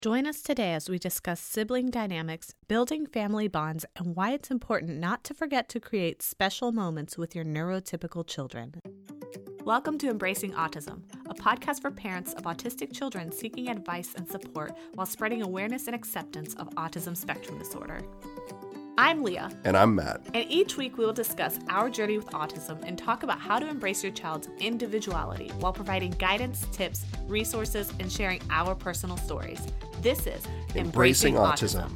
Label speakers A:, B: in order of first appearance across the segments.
A: Join us today as we discuss sibling dynamics, building family bonds, and why it's important not to forget to create special moments with your neurotypical children. Welcome to Embracing Autism, a podcast for parents of autistic children seeking advice and support while spreading awareness and acceptance of autism spectrum disorder. I'm Leah.
B: And I'm Matt.
A: And each week we will discuss our journey with autism and talk about how to embrace your child's individuality while providing guidance, tips, resources, and sharing our personal stories. This is Embracing Autism.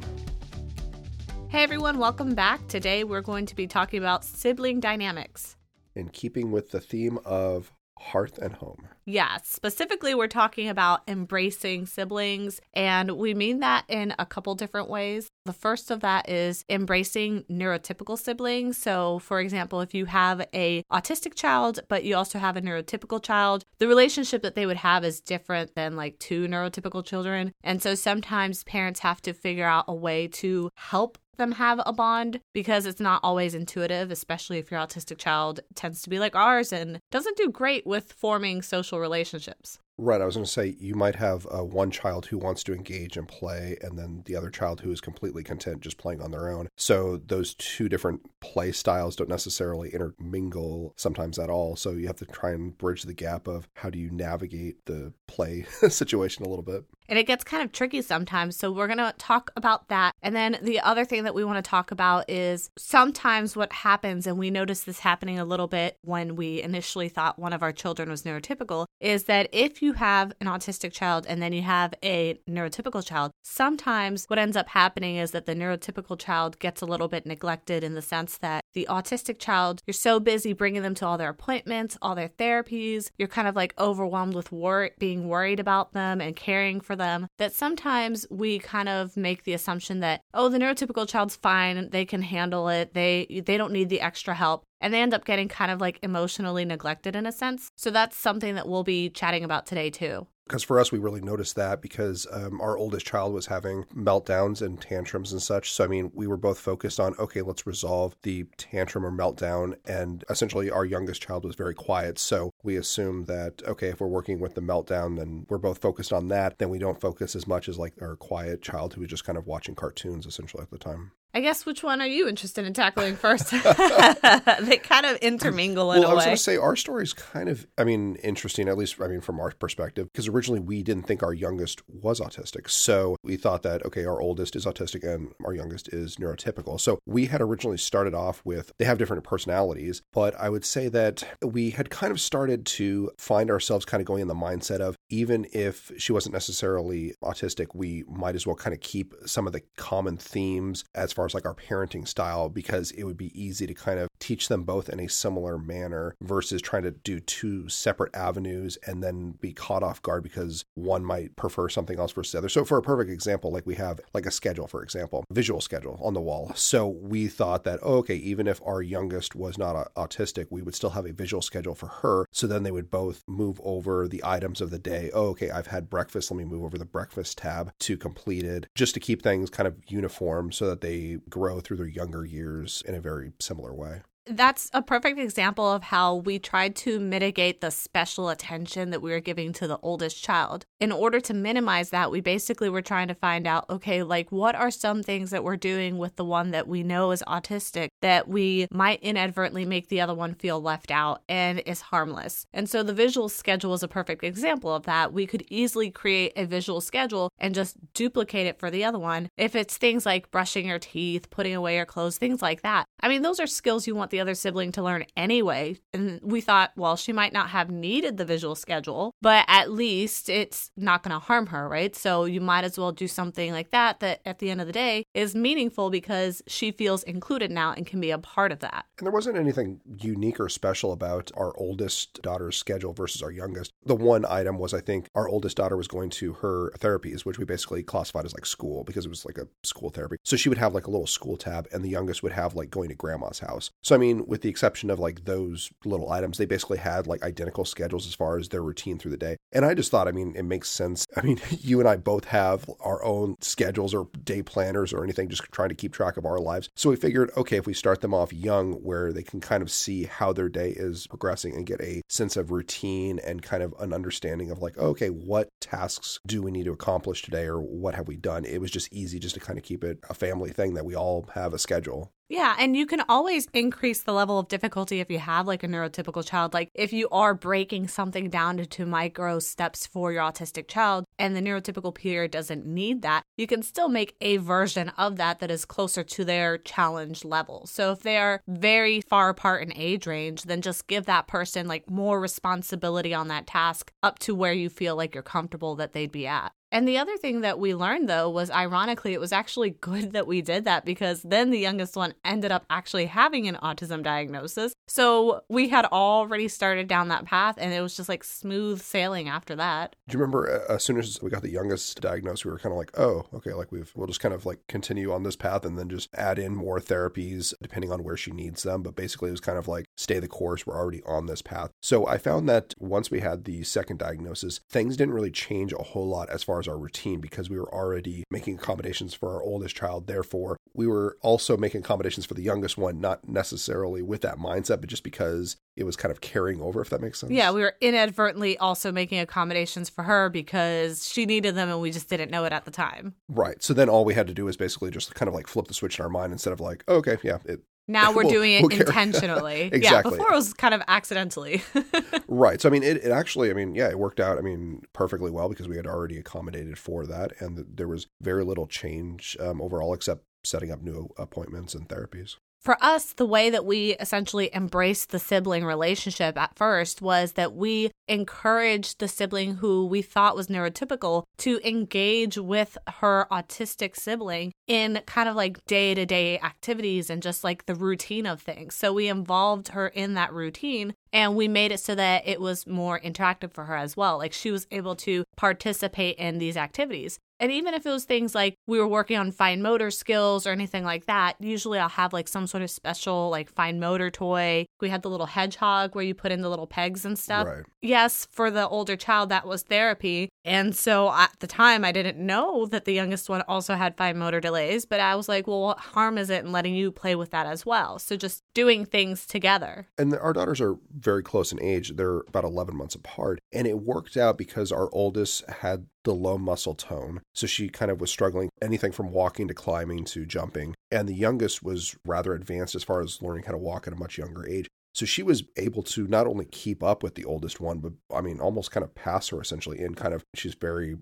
A: Hey everyone, welcome back. Today we're going to be talking about sibling dynamics.
B: In keeping with the theme of hearth and home.
A: Yeah, specifically we're talking about embracing siblings, and we mean that in a couple different ways. The first of that is embracing neurotypical siblings. So, for example, if you have an autistic child, but you also have a neurotypical child, the relationship that they would have is different than like two neurotypical children. And so sometimes parents have to figure out a way to help them have a bond because it's not always intuitive, especially if your autistic child tends to be like ours and doesn't do great with forming social relationships.
B: Right. I was going to say you might have one child who wants to engage and play, and then the other child who is completely content just playing on their own. So those two different play styles don't necessarily intermingle sometimes at all. So you have to try and bridge the gap of how do you navigate the play situation a little bit.
A: And it gets kind of tricky sometimes. So we're going to talk about that. And then the other thing that we want to talk about is sometimes what happens, and we noticed this happening a little bit when we initially thought one of our children was neurotypical, is that if you have an autistic child and then you have a neurotypical child, sometimes what ends up happening is that the neurotypical child gets a little bit neglected in the sense that the autistic child, you're so busy bringing them to all their appointments, all their therapies, you're kind of like overwhelmed with being worried about them and caring for them, that sometimes we kind of make the assumption that, oh, the neurotypical child's fine, they can handle it, they don't need the extra help. And they end up getting kind of like emotionally neglected in a sense. So that's something that we'll be chatting about today too.
B: Because for us, we really noticed that because our oldest child was having meltdowns and tantrums and such. So, I mean, we were both focused on, okay, let's resolve the tantrum or meltdown. And essentially, our youngest child was very quiet. So we assumed that, okay, if we're working with the meltdown, then we're both focused on that. Then we don't focus as much as like our quiet child who was just kind of watching cartoons essentially at the time.
A: I guess which one are you interested in tackling first? They kind of intermingle in a way.
B: Well, I was going to say our story is kind of, interesting, at least, from our perspective, because originally we didn't think our youngest was autistic. So we thought that, okay, our oldest is autistic and our youngest is neurotypical. So we had originally started off with, they have different personalities, but I would say that we had kind of started to find ourselves kind of going in the mindset of, even if she wasn't necessarily autistic, we might as well kind of keep some of the common themes as far as like our parenting style, because it would be easy to kind of teach them both in a similar manner versus trying to do two separate avenues and then be caught off guard because one might prefer something else versus the other. So for a perfect example, like we have like a schedule, for example, visual schedule on the wall. So we thought that, oh, okay, even if our youngest was not autistic, we would still have a visual schedule for her. So then they would both move over the items of the day. Oh, okay, I've had breakfast. Let me move over the breakfast tab to completed, just to keep things kind of uniform so that they grow through their younger years in a very similar way.
A: That's a perfect example of how we tried to mitigate the special attention that we were giving to the oldest child. In order to minimize that, we basically were trying to find out, okay, like what are some things that we're doing with the one that we know is autistic that we might inadvertently make the other one feel left out and is harmless. And so the visual schedule is a perfect example of that. We could easily create a visual schedule and just duplicate it for the other one. If it's things like brushing your teeth, putting away your clothes, things like that. I mean, those are skills you want the other sibling to learn anyway. And we thought, well, she might not have needed the visual schedule, but at least it's not going to harm her, right? So you might as well do something like that at the end of the day is meaningful because she feels included now and can be a part of that.
B: And there wasn't anything unique or special about our oldest daughter's schedule versus our youngest. The one item was, I think, our oldest daughter was going to her therapies, which we basically classified as like school because it was like a school therapy. So she would have like a little school tab and the youngest would have like going to grandma's house. So, mean, with the exception of like those little items, they basically had like identical schedules as far as their routine through the day. And I just thought, I mean, it makes sense. I mean, you and I both have our own schedules or day planners or anything, just trying to keep track of our lives. So we figured, okay, if we start them off young where they can kind of see how their day is progressing and get a sense of routine and kind of an understanding of like, okay, what tasks do we need to accomplish today or what have we done? It was just easy just to kind of keep it a family thing that we all have a schedule.
A: Yeah, and you can always increase the level of difficulty if you have like a neurotypical child. Like if you are breaking something down into micro steps for your autistic child and the neurotypical peer doesn't need that, you can still make a version of that that is closer to their challenge level. So if they are very far apart in age range, then just give that person like more responsibility on that task up to where you feel like you're comfortable that they'd be at. And the other thing that we learned, though, was ironically, it was actually good that we did that because then the youngest one ended up actually having an autism diagnosis. So we had already started down that path and it was just like smooth sailing after that.
B: Do you remember as soon as we got the youngest diagnosed, we were kind of like, oh, okay, like we'll just kind of like continue on this path and then just add in more therapies depending on where she needs them. But basically it was kind of like stay the course. We're already on this path. So I found that once we had the second diagnosis, things didn't really change a whole lot as far as our routine because we were already making accommodations for our oldest child. Therefore, we were also making accommodations for the youngest one, not necessarily with that mindset, but just because it was kind of carrying over, if that makes sense.
A: Yeah, we were inadvertently also making accommodations for her because she needed them and we just didn't know it at the time.
B: Right. So then all we had to do was basically just kind of like flip the switch in our mind instead of like, oh, okay, yeah,
A: now we're doing it intentionally.
B: Exactly.
A: Yeah, before it was kind of accidentally.
B: Right. So, I mean, it actually, I mean, yeah, it worked out, I mean, perfectly well because we had already accommodated for that. And there was very little change overall except setting up new appointments and therapies.
A: For us, the way that we essentially embraced the sibling relationship at first was that we encouraged the sibling who we thought was neurotypical to engage with her autistic sibling in kind of like day-to-day activities and just like the routine of things. So we involved her in that routine and we made it so that it was more interactive for her as well. Like she was able to participate in these activities. And even if it was things like we were working on fine motor skills or anything like that, usually I'll have like some sort of special like fine motor toy. We had the little hedgehog where you put in the little pegs and stuff.
B: Right.
A: Yes, for the older child, that was therapy. And so at the time, I didn't know that the youngest one also had fine motor delays, but I was like, well, what harm is it in letting you play with that as well? So just doing things together.
B: And our daughters are very close in age. They're about 11 months apart. And it worked out because our oldest had the low muscle tone. So she kind of was struggling anything from walking to climbing to jumping. And the youngest was rather advanced as far as learning how to walk at a much younger age. So she was able to not only keep up with the oldest one, but I mean, almost kind of pass her essentially in kind of, she's very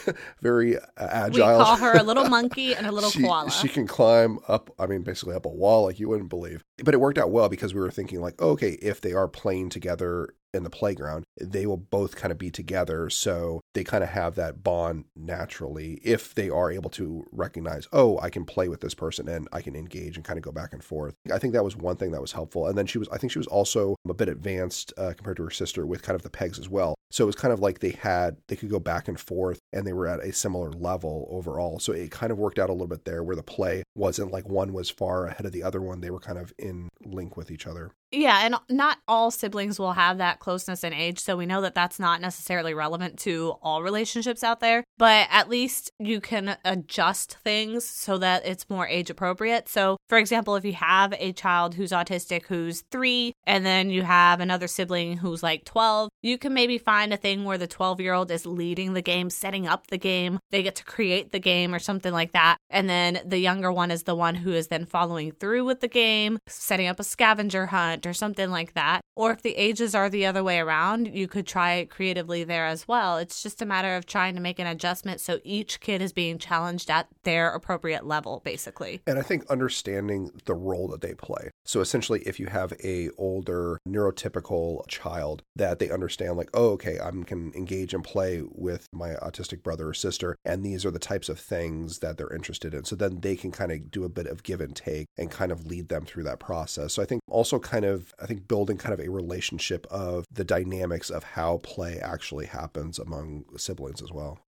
B: very agile.
A: We call her a little monkey and a little koala.
B: She can climb up, I mean, basically up a wall like you wouldn't believe. But it worked out well because we were thinking like, oh, okay, if they are playing together in the playground, they will both kind of be together. So they kind of have that bond naturally if they are able to recognize, oh, I can play with this person and I can engage and kind of go back and forth. I think that was one thing that was helpful. And then I think she was also a bit advanced compared to her sister with kind of the pegs as well. So it was kind of like they could go back and forth and they were at a similar level overall. So it kind of worked out a little bit there where the play wasn't like one was far ahead of the other one. They were kind of in link with each other.
A: Yeah, and not all siblings will have that closeness in age, so we know that that's not necessarily relevant to all relationships out there, but at least you can adjust things so that it's more age appropriate. So, for example, if you have a child who's autistic who's 3, and then you have another sibling who's like 12, you can maybe find a thing where the 12-year-old is leading the game, setting up the game, they get to create the game or something like that, and then the younger one is the one who is then following through with the game, setting up a scavenger hunt, or something like that. Or if the ages are the other way around, you could try it creatively there as well. It's just a matter of trying to make an adjustment so each kid is being challenged at their appropriate level, basically.
B: And I think understanding the role that they play. So essentially, if you have a older neurotypical child, that they understand like, oh, okay, I can engage and play with my autistic brother or sister, and these are the types of things that they're interested in. So then they can kind of do a bit of give and take and kind of lead them through that process. So I think also building kind of a relationship of the dynamics of how play actually happens among siblings as well.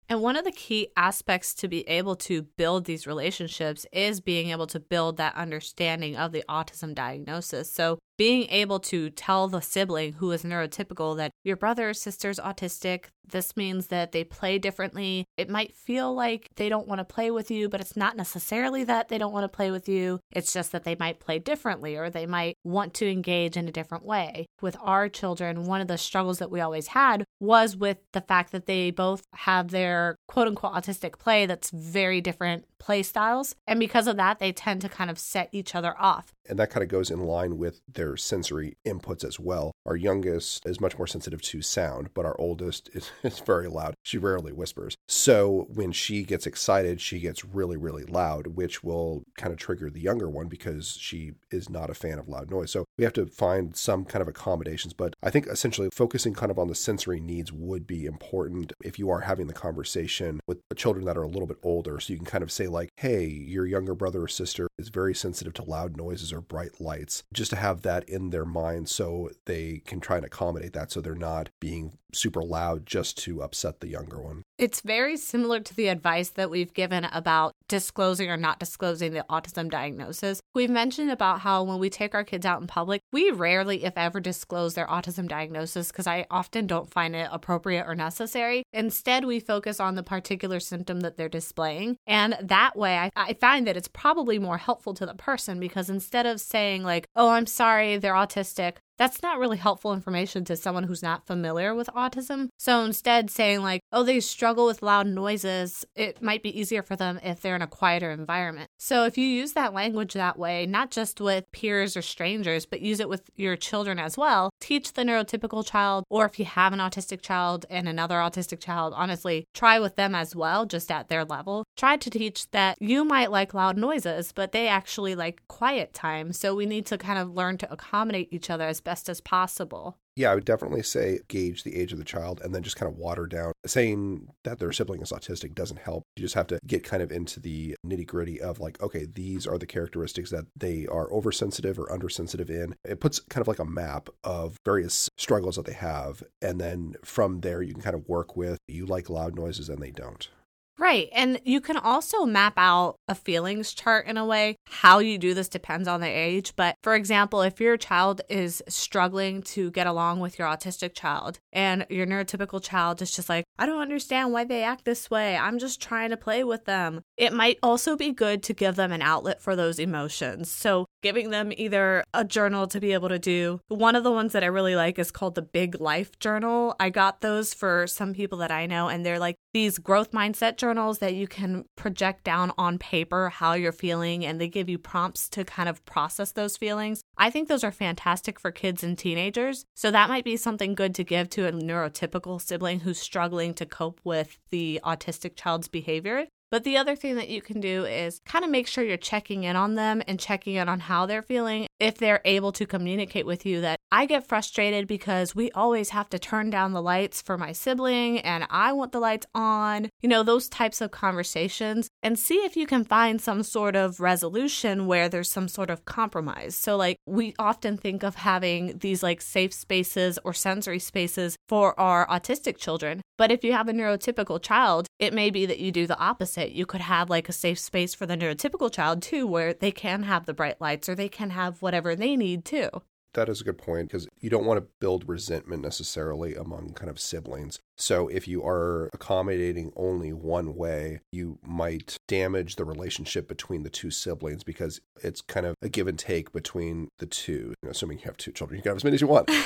A: And one of the key aspects to be able to build these relationships is being able to build that understanding of the autism diagnosis. So being able to tell the sibling who is neurotypical that your brother or sister's autistic, this means that they play differently. It might feel like they don't want to play with you, but it's not necessarily that they don't want to play with you. It's just that they might play differently or they might want to engage in a different way. With our children, one of the struggles that we always had was with the fact that they both have their quote unquote autistic play that's very different play styles. And because of that, they tend to kind of set each other off.
B: And that kind of goes in line with their sensory inputs as well. Our youngest is much more sensitive to sound, but our oldest is very loud. She rarely whispers. So when she gets excited, she gets really, really loud, which will kind of trigger the younger one because she is not a fan of loud noise. So we have to find some kind of accommodations. But I think essentially focusing kind of on the sensory needs would be important if you are having the conversation with children that are a little bit older. So you can kind of say like, hey, your younger brother or sister is very sensitive to loud noises or bright lights, just to have that in their mind so they can try and accommodate that so they're not being super loud just to upset the younger one.
A: It's very similar to the advice that we've given about disclosing or not disclosing the autism diagnosis. We've mentioned about how when we take our kids out in public, we rarely, if ever, disclose their autism diagnosis because I often don't find it appropriate or necessary. Instead, we focus on the particular symptom that they're displaying. And that way, I find that it's probably more helpful to the person because instead of saying like, oh, I'm sorry, they're autistic, that's not really helpful information to someone who's not familiar with autism. So instead saying like, oh, they struggle with loud noises, it might be easier for them if they're in a quieter environment. So if you use that language that way, not just with peers or strangers, but use it with your children as well, teach the neurotypical child, or if you have an autistic child and another autistic child, honestly, try with them as well, just at their level. Try to teach that you might like loud noises, but they actually like quiet time. So we need to kind of learn to accommodate each other as best as possible.
B: Yeah, I would definitely say gauge the age of the child and then just kind of water down. Saying that their sibling is autistic doesn't help. You just have to get kind of into the nitty gritty of like, okay, these are the characteristics that they are oversensitive or undersensitive in. It puts kind of like a map of various struggles that they have. And then from there, you can kind of work with, you like loud noises and they don't.
A: Right. And you can also map out a feelings chart in a way. How you do this depends on the age. But for example, if your child is struggling to get along with your autistic child and your neurotypical child is just like, I don't understand why they act this way. I'm just trying to play with them. It might also be good to give them an outlet for those emotions. So giving them either a journal to be able to do. One of the ones that I really like is called the Big Life Journal. I got those for some people that I know, and they're like these growth mindset journals that you can project down on paper how you're feeling, and they give you prompts to kind of process those feelings. I think those are fantastic for kids and teenagers. So that might be something good to give to a neurotypical sibling who's struggling to cope with the autistic child's behavior. But the other thing that you can do is kind of make sure you're checking in on them and checking in on how they're feeling. If they're able to communicate with you that I get frustrated because we always have to turn down the lights for my sibling and I want the lights on, those types of conversations, and see if you can find some sort of resolution where there's some sort of compromise. So like we often think of having these like safe spaces or sensory spaces for our autistic children. But if you have a neurotypical child, it may be that you do the opposite. You could have like a safe space for the neurotypical child too, where they can have the bright lights or they can have whatever they need too.
B: That is a good point because you don't want to build resentment necessarily among kind of siblings. So if you are accommodating only one way, you might damage the relationship between the two siblings because it's kind of a give and take between the two. Assuming you have two children, you can have as many as you want.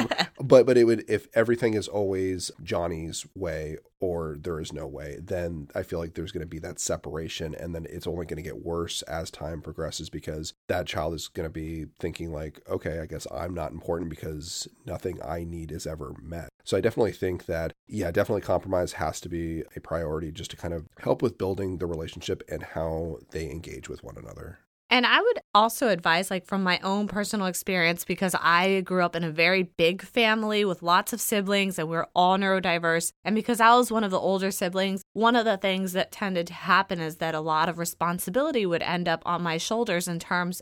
B: But it would, if everything is always Johnny's way or there is no way, then I feel like there's going to be that separation, and then it's only going to get worse as time progresses because that child is going to be thinking like, okay, I guess I'm not important because nothing I need is ever met. So I definitely think that, definitely compromise has to be a priority just to kind of help with building the relationship and how they engage with one another.
A: And I would also advise, like from my own personal experience, because I grew up in a very big family with lots of siblings and we're all neurodiverse. And because I was one of the older siblings, one of the things that tended to happen is that a lot of responsibility would end up on my shoulders in terms of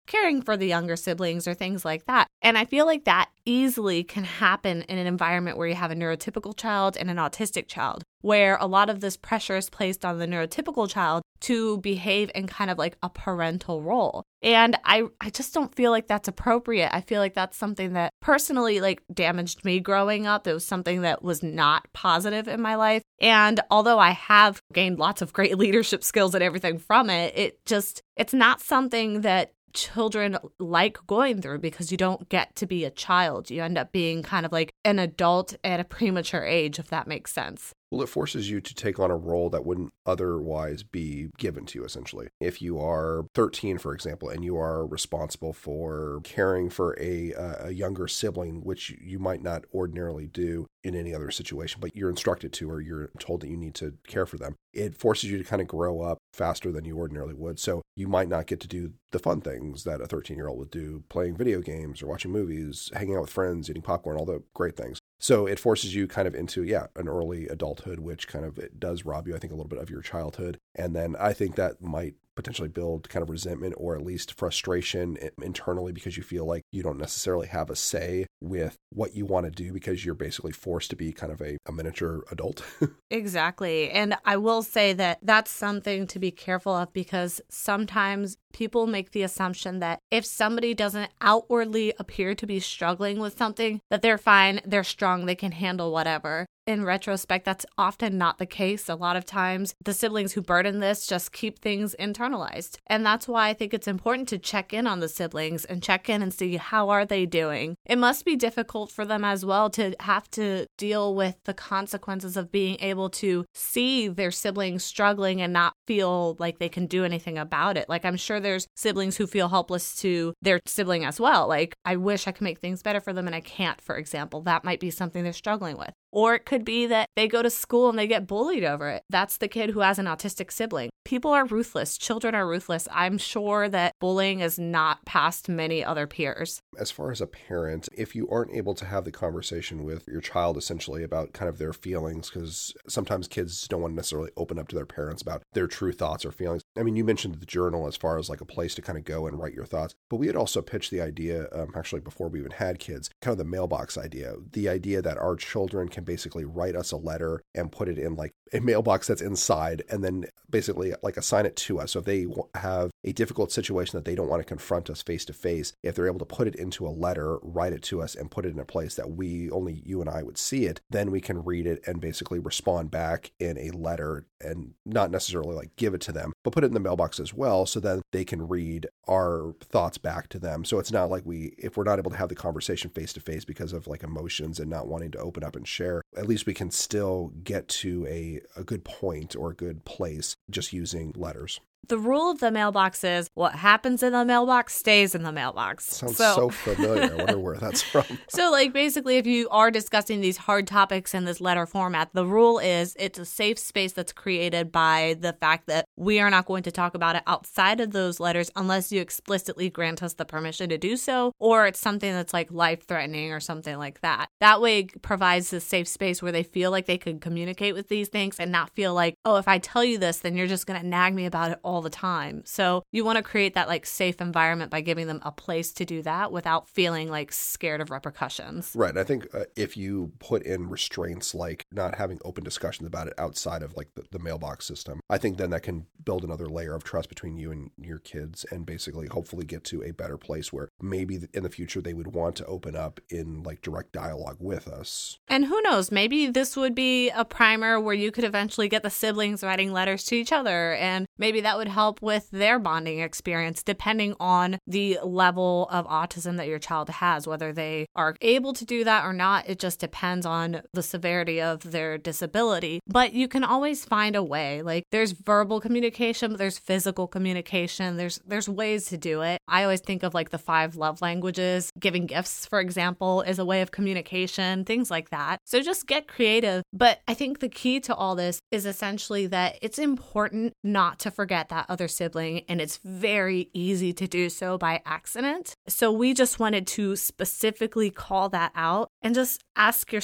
A: caring for the younger siblings or things like that. And I feel like that easily can happen in an environment where you have a neurotypical child and an autistic child, where a lot of this pressure is placed on the neurotypical child to behave in kind of like a parental role. And I just don't feel like that's appropriate. I feel like that's something that personally like damaged me growing up. It was something that was not positive in my life. And although I have gained lots of great leadership skills and everything from it, it's not something that children like going through, because you don't get to be a child. You end up being kind of like an adult at a premature age, if that makes sense.
B: Well, it forces you to take on a role that wouldn't otherwise be given to you, essentially. If you are 13, for example, and you are responsible for caring for a younger sibling, which you might not ordinarily do in any other situation, but you're instructed to, or you're told that you need to care for them, it forces you to kind of grow up faster than you ordinarily would. So you might not get to do the fun things that a 13-year-old would do, playing video games or watching movies, hanging out with friends, eating popcorn, all the great things. So it forces you kind of into, an early adulthood, which kind of it does rob you, I think, a little bit of your childhood. And then I think that might potentially build kind of resentment or at least frustration internally, because you feel like you don't necessarily have a say with what you want to do, because you're basically forced to be kind of a miniature adult.
A: Exactly. And I will say that that's something to be careful of, because sometimes people make the assumption that if somebody doesn't outwardly appear to be struggling with something, that they're fine, they're strong, they can handle whatever. In retrospect, that's often not the case. A lot of times, the siblings who burden this just keep things internalized. And that's why I think it's important to check in on the siblings and check in and see how are they doing. It must be difficult for them as well to have to deal with the consequences of being able to see their siblings struggling and not feel like they can do anything about it. Like, I'm sure there's siblings who feel helpless to their sibling as well. Like, I wish I could make things better for them and I can't, for example. That might be something they're struggling with. Or it could be that they go to school and they get bullied over it. That's the kid who has an autistic sibling. People are ruthless. Children are ruthless. I'm sure that bullying is not past many other peers.
B: As far as a parent, if you aren't able to have the conversation with your child essentially about kind of their feelings, because sometimes kids don't want to necessarily open up to their parents about their true thoughts or feelings. I mean, you mentioned the journal as far as like a place to kind of go and write your thoughts, but we had also pitched the idea, actually before we even had kids, kind of the mailbox idea, the idea that our children can basically write us a letter and put it in like a mailbox that's inside, and then basically like assign it to us. So if they have a difficult situation that they don't want to confront us face to face, if they're able to put it into a letter, write it to us, and put it in a place that only you and I would see it, then we can read it and basically respond back in a letter, and not necessarily like give it to them, but put it in the mailbox as well, so then they can read our thoughts back to them. So it's not like if we're not able to have the conversation face to face because of like emotions and not wanting to open up and share, at least we can still get to a good point or a good place just using letters.
A: The rule of the mailbox is what happens in the mailbox stays in the mailbox.
B: Sounds so familiar. I wonder where that's from.
A: So like basically if you are discussing these hard topics in this letter format, the rule is it's a safe space that's created by the fact that we are not going to talk about it outside of those letters unless you explicitly grant us the permission to do so, or it's something that's like life-threatening or something like that. That way it provides this safe space where they feel like they can communicate with these things and not feel like, oh, if I tell you this, then you're just going to nag me about it all the time. So you want to create that like safe environment by giving them a place to do that without feeling like scared of repercussions.
B: Right. I think if you put in restraints like not having open discussions about it outside of like the mailbox system, I think then that can build another layer of trust between you and your kids, and basically hopefully get to a better place where maybe in the future they would want to open up in like direct dialogue with us.
A: And who knows, maybe this would be a primer where you could eventually get the siblings writing letters to each other, and maybe that would help with their bonding experience depending on the level of autism that your child has, whether they are able to do that or not. It just depends on the severity of their disability. But you can always find a way. Like there's verbal communication, but there's physical communication. There's ways to do it. I always think of like the 5 love languages. Giving gifts, for example, is a way of communication, things like that. So just get creative. But I think the key to all this is essentially that it's important not to forget that other sibling, and it's very easy to do so by accident. So we just wanted to specifically call that out and just ask yourself,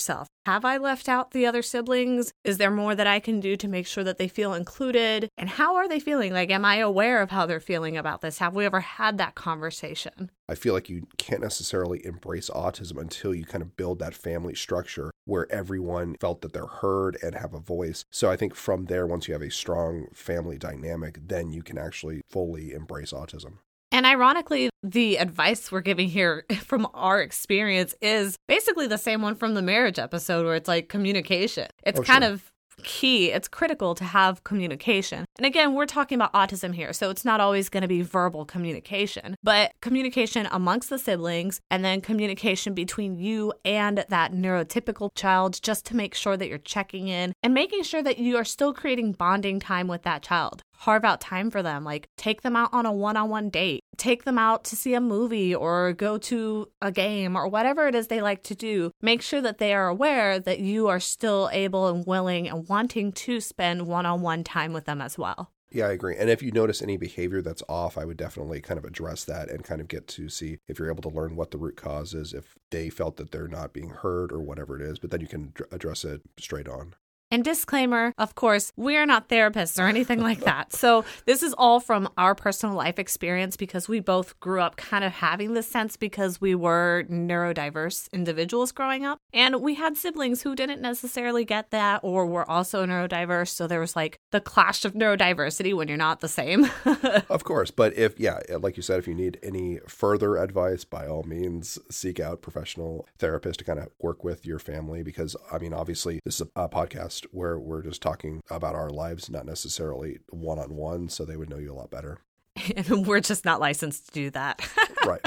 A: have I left out the other siblings? Is there more that I can do to make sure that they feel included? And how are they feeling? Like, am I aware of how they're feeling about this? Have we ever had that conversation?
B: I feel like you can't necessarily embrace autism until you kind of build that family structure where everyone felt that they're heard and have a voice. So I think from there, once you have a strong family dynamic, then you can actually fully embrace autism.
A: And ironically, the advice we're giving here from our experience is basically the same one from the marriage episode, where it's like communication. It's kind of key. It's critical to have communication. And again, we're talking about autism here, so it's not always going to be verbal communication, but communication amongst the siblings, and then communication between you and that neurotypical child, just to make sure that you're checking in and making sure that you are still creating bonding time with that child. Carve out time for them, like take them out on a one-on-one date, take them out to see a movie or go to a game or whatever it is they like to do. Make sure that they are aware that you are still able and willing and wanting to spend one-on-one time with them as well.
B: Yeah, I agree. And if you notice any behavior that's off, I would definitely kind of address that and kind of get to see if you're able to learn what the root cause is, if they felt that they're not being heard or whatever it is, but then you can address it straight on.
A: And disclaimer, of course, we are not therapists or anything like that. So this is all from our personal life experience, because we both grew up kind of having this sense because we were neurodiverse individuals growing up. And we had siblings who didn't necessarily get that or were also neurodiverse. So there was like the clash of neurodiversity when you're not the same.
B: Of course. But like you said, if you need any further advice, by all means, seek out professional therapists to kind of work with your family. Because, I mean, obviously, this is a podcast where we're just talking about our lives, not necessarily one-on-one, so they would know you a lot better.
A: And we're just not licensed to do that.
B: Right.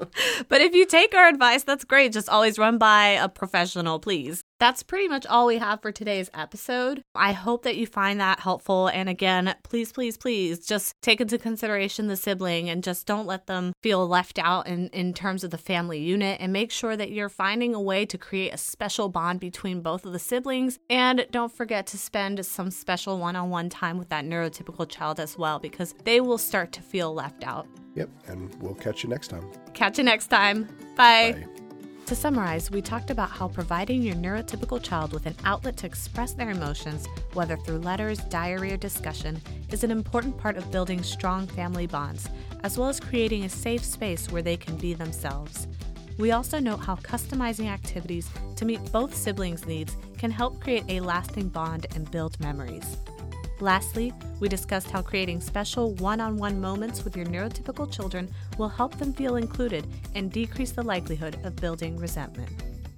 A: But if you take our advice, that's great. Just always run by a professional, please. That's pretty much all we have for today's episode. I hope that you find that helpful. And again, please, please, please just take into consideration the sibling and just don't let them feel left out in terms of the family unit, and make sure that you're finding a way to create a special bond between both of the siblings. And don't forget to spend some special one-on-one time with that neurotypical child as well, because they will start to feel left out.
B: Yep. And we'll catch you next time.
A: Catch you next time. Bye.
B: Bye.
A: To summarize, we talked about how providing your neurotypical child with an outlet to express their emotions, whether through letters, diary, or discussion, is an important part of building strong family bonds, as well as creating a safe space where they can be themselves. We also note how customizing activities to meet both siblings' needs can help create a lasting bond and build memories. Lastly, we discussed how creating special one-on-one moments with your neurotypical children will help them feel included and decrease the likelihood of building resentment.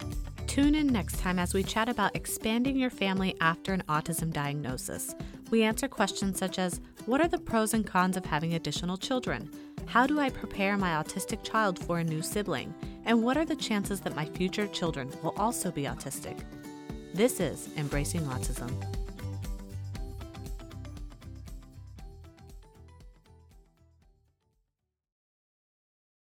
A: Tune in next time as we chat about expanding your family after an autism diagnosis. We answer questions such as, what are the pros and cons of having additional children? How do I prepare my autistic child for a new sibling? And what are the chances that my future children will also be autistic? This is Embracing Autism.